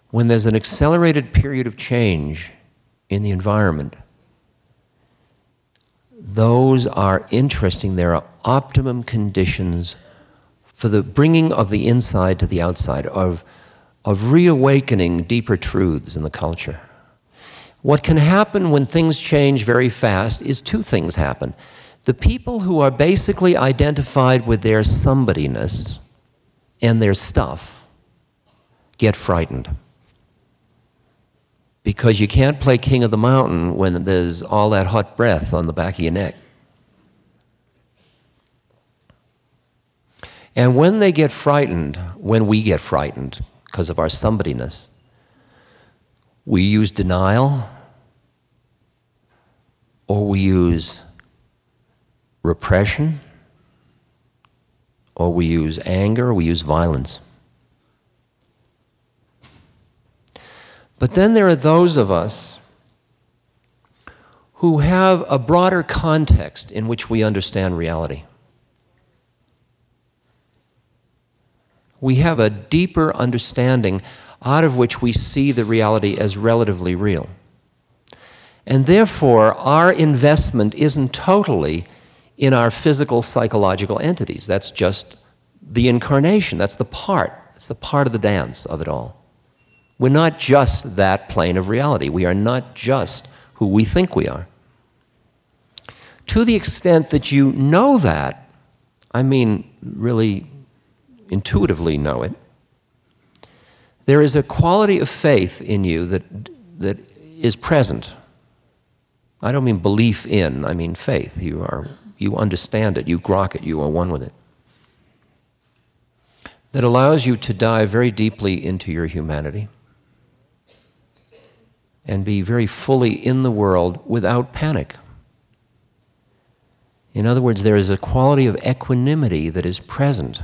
when there's an accelerated period of change in the environment, those are interesting. There are optimum conditions for the bringing of the inside to the outside, of reawakening deeper truths in the culture. What can happen when things change very fast is two things happen. The people who are basically identified with their somebodyness and their stuff get frightened. Because you can't play king of the mountain when there's all that hot breath on the back of your neck. And when they get frightened, when we get frightened because of our somebodyness, we use denial, or we use repression, or we use anger, or we use violence. But then there are those of us who have a broader context in which we understand reality. We have a deeper understanding out of which we see the reality as relatively real. And therefore, our investment isn't totally in our physical, psychological entities. That's just the incarnation. That's the part. It's the part of the dance of it all. We're not just that plane of reality. We are not just who we think we are. To the extent that you know that, I mean really intuitively know it, there is a quality of faith in you that is present. I don't mean belief in, I mean faith. You understand it, you grok it, you are one with it. That allows you to dive very deeply into your humanity and be very fully in the world without panic. In other words, there is a quality of equanimity that is present.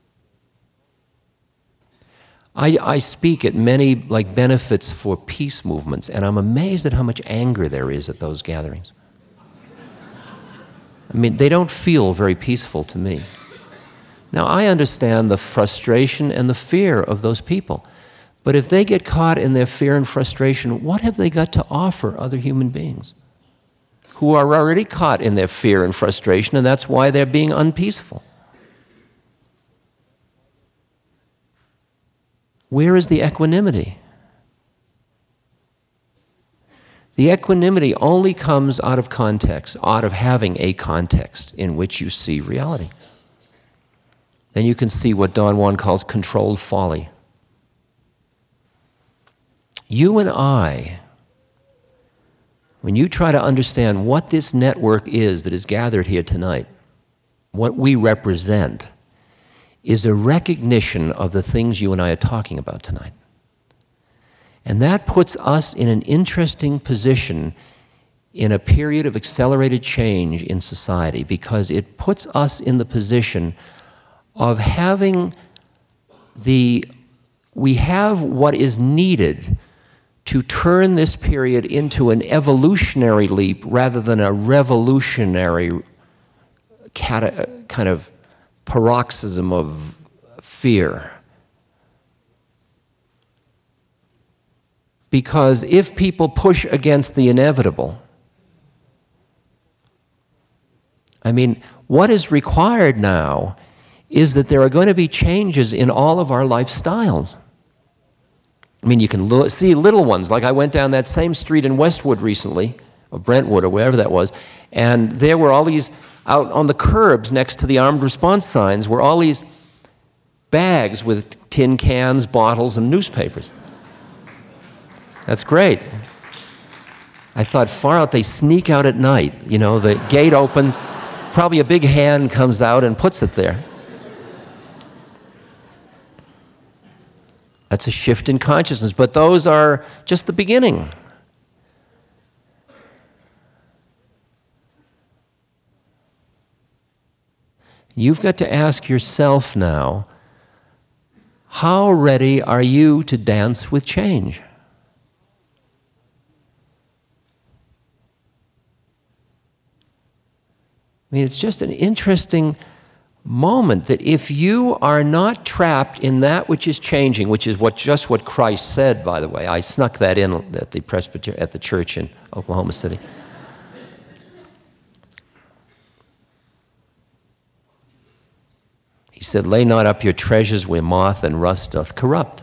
I speak at many benefits for peace movements, and I'm amazed at how much anger there is at those gatherings. I mean, they don't feel very peaceful to me. Now, I understand the frustration and the fear of those people, but if they get caught in their fear and frustration, what have they got to offer other human beings who are already caught in their fear and frustration, and that's why they're being unpeaceful? Where is the equanimity? The equanimity only comes out of context, out of having a context in which you see reality. Then you can see what Don Juan calls controlled folly. You and I, when you try to understand what this network is that is gathered here tonight, what we represent, is a recognition of the things you and I are talking about tonight. And that puts us in an interesting position in a period of accelerated change in society, because it puts us in the position of having we have what is needed to turn this period into an evolutionary leap rather than a revolutionary kind of paroxysm of fear. Because if people push against the inevitable, I mean, what is required now is that there are going to be changes in all of our lifestyles. I mean, you can see little ones, like I went down that same street in Westwood recently, or Brentwood, or wherever that was, and there were all these, out on the curbs next to the armed response signs, were all these bags with tin cans, bottles, and newspapers. That's great. I thought, far out, they sneak out at night. You know, the gate opens, probably a big hand comes out and puts it there. That's a shift in consciousness, but those are just the beginning. You've got to ask yourself now, how ready are you to dance with change? I mean, it's just an interesting moment that if you are not trapped in that which is changing, which is just what Christ said, by the way. I snuck that in at the church in Oklahoma City. He said, "Lay not up your treasures where moth and rust doth corrupt."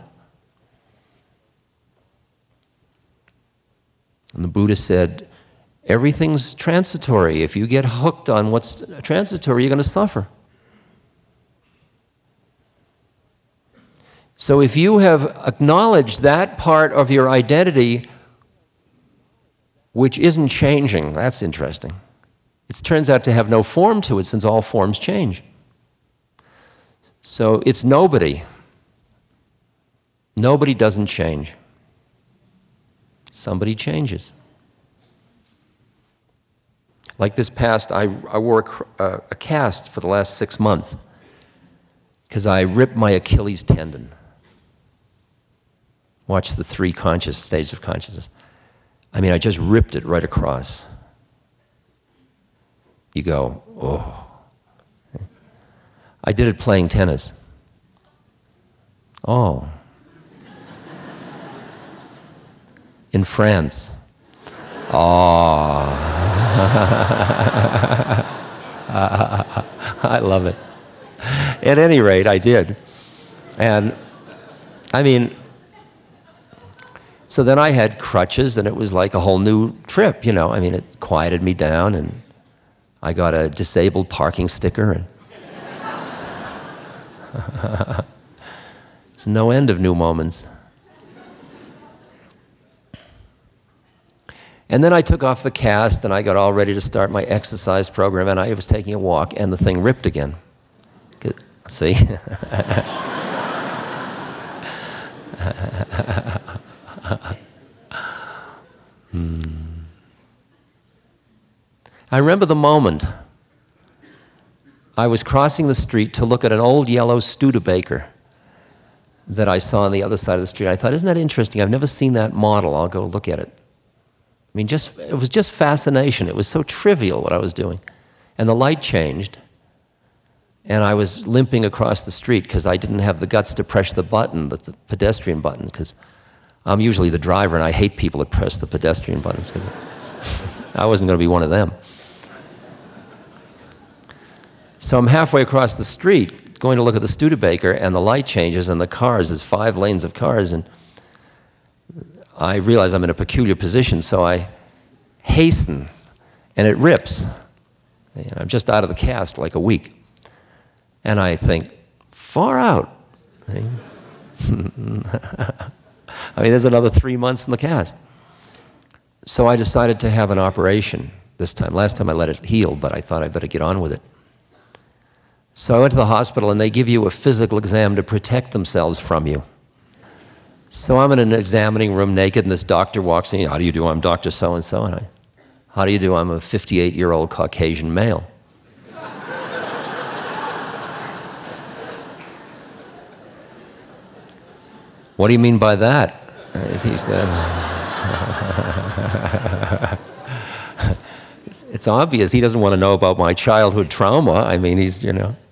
And the Buddha said, everything's transitory. If you get hooked on what's transitory, you're going to suffer. So if you have acknowledged that part of your identity which isn't changing, that's interesting. It turns out to have no form to it, since all forms change. So it's nobody. Nobody doesn't change. Somebody changes. Like this past, I wore a cast for the last 6 months because I ripped my Achilles tendon. Watch the 3 conscious states of consciousness. I mean, I just ripped it right across. You go, oh. I did it playing tennis. Oh. In France. Oh. I love it. At any rate, I did. And, I mean, so then I had crutches, and it was like a whole new trip, you know. I mean, it quieted me down, and I got a disabled parking sticker, and there's no end of new moments. And then I took off the cast, and I got all ready to start my exercise program, and I was taking a walk, and the thing ripped again. See? I remember the moment I was crossing the street to look at an old yellow Studebaker that I saw on the other side of the street. I thought, isn't that interesting? I've never seen that model. I'll go look at it. I mean, it was just fascination. It was so trivial what I was doing. And the light changed, and I was limping across the street because I didn't have the guts to press the button, the pedestrian button, because I'm usually the driver, and I hate people that press the pedestrian buttons because I wasn't going to be one of them. So I'm halfway across the street going to look at the Studebaker, and the light changes, and the cars, there's 5 lanes of cars, and I realize I'm in a peculiar position, so I hasten, and it rips. And I'm just out of the cast like a week. And I think, far out. I mean, there's another 3 months in the cast. So I decided to have an operation this time. Last time I let it heal, but I thought I'd better get on with it. So I went to the hospital, and they give you a physical exam to protect themselves from you. So I'm in an examining room naked, and this doctor walks in. How do you do? I'm Dr. So-and-so. And how do you do? I'm a 58-year-old Caucasian male. What do you mean by that? He said, it's obvious he doesn't want to know about my childhood trauma. I mean, he's, you know.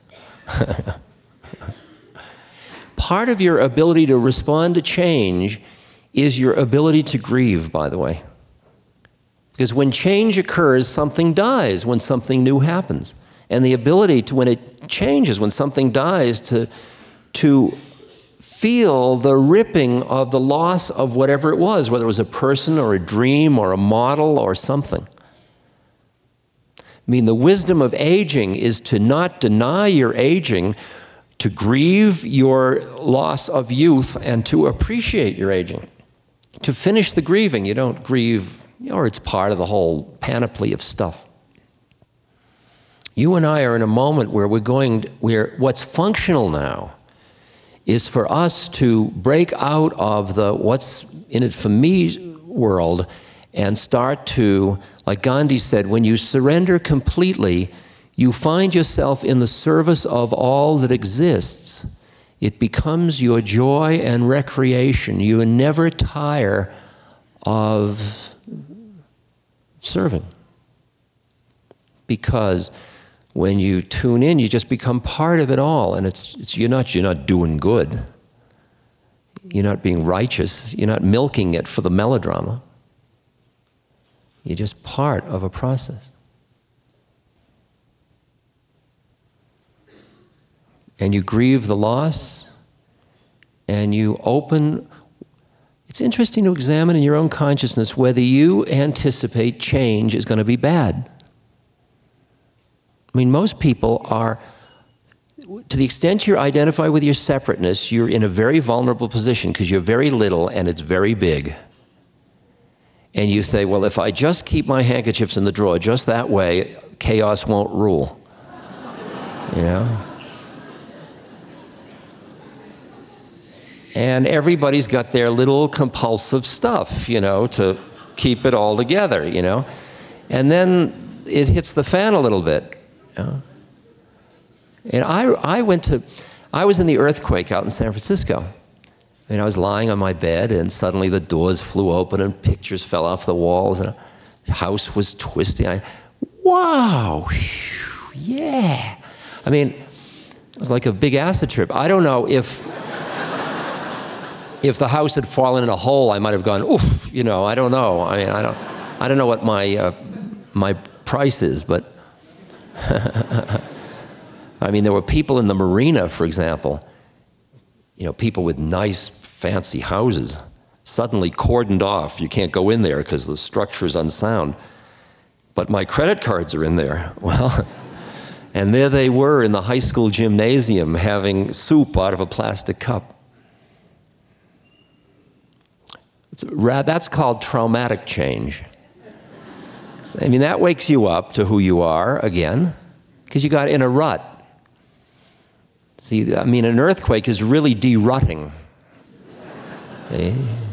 Part of your ability to respond to change is your ability to grieve, by the way. Because when change occurs, something dies when something new happens. And the ability to, when it changes, when something dies, to feel the ripping of the loss of whatever it was, whether it was a person or a dream or a model or something. I mean, the wisdom of aging is to not deny your aging, to grieve your loss of youth, and to appreciate your aging. To finish the grieving, you don't grieve, or it's part of the whole panoply of stuff. You and I are in a moment where where what's functional now is for us to break out of the what's in it for me world and start to, like Gandhi said, when you surrender completely, you find yourself in the service of all that exists. It becomes your joy and recreation. You never tire of serving. Because When you tune in, you just become part of it all, and you're not doing good. You're not being righteous. You're not milking it for the melodrama. You're just part of a process. And you grieve the loss, and you open. It's interesting to examine in your own consciousness whether you anticipate change is going to be bad. I mean, most people are, to the extent you identify with your separateness, you're in a very vulnerable position because you're very little and it's very big. And you say, well, if I just keep my handkerchiefs in the drawer just that way, chaos won't rule. You know? And everybody's got their little compulsive stuff, you know, to keep it all together, you know? And then it hits the fan a little bit. You know? And I was in the earthquake out in San Francisco. And I was lying on my bed, and suddenly the doors flew open and pictures fell off the walls, and the house was twisting. Wow, yeah. I mean, it was like a big acid trip. I don't know if the house had fallen in a hole, I might have gone, oof, you know, I don't know. I mean, I don't know what my price is, but I mean, there were people in the marina, for example, you know, people with nice, fancy houses, suddenly cordoned off. You can't go in there because the structure is unsound. But my credit cards are in there. Well, and there they were in the high school gymnasium having soup out of a plastic cup. That's called traumatic change. I mean, that wakes you up to who you are again, because you got in a rut. See, I mean, an earthquake is really de-rutting. See?